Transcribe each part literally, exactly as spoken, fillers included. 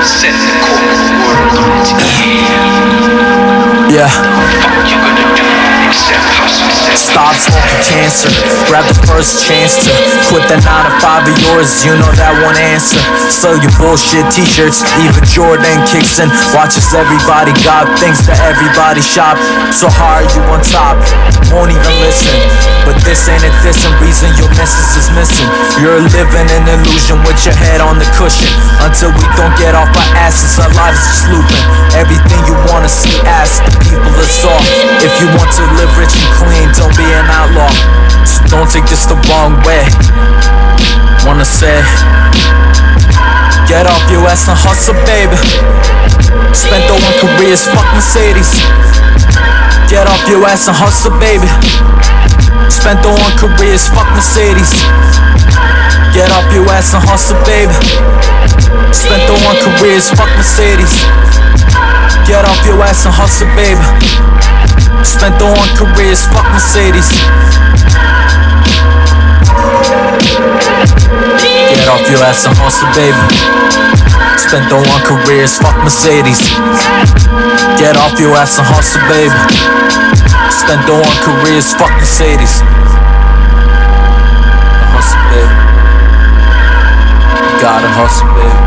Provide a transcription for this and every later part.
Set the corporate world on its ear. Yeah. Fuck you gonna do except hustle, except Stop smoking cancer. Grab the first chance to quit that nine to five of yours. You know that one answer. Sell your bullshit t-shirts. Even Jordan kicks in. Watches everybody got things to everybody shop. So hard you on top, won't even listen. But this ain't a dissing. Reason your missus is missing. You're living an illusion with your head on the cushion. Until we don't get off our asses, our lives just looping. Everything you wanna see, ask the people it's all. If you want to live rich and clean, don't be an outlaw. So don't take this the wrong way. Wanna say, get off your ass and hustle, baby. Spent on careers, fuck Mercedes. Get off your ass and hustle, baby. Spent on careers, fuck Mercedes. Get off your ass and hustle, baby. Spent on careers, fuck Mercedes. Get off your ass and hustle, baby. Spent on careers, fuck Mercedes. Get off your ass and hustle, baby. Spent on careers, fuck Mercedes. Get off your ass and hustle, baby. Spent on careers, fuck Mercedes. Hustle, baby. You gotta hustle, baby.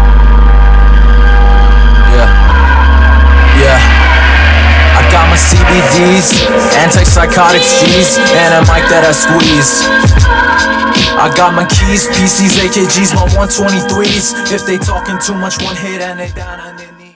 Yeah. Yeah. I got my C B Ds, antipsychotics G's, and a mic that I squeeze. I got my keys, P Cs, A K Gs, my one twenty-threes. If they talking too much, one hit and they down on their knees.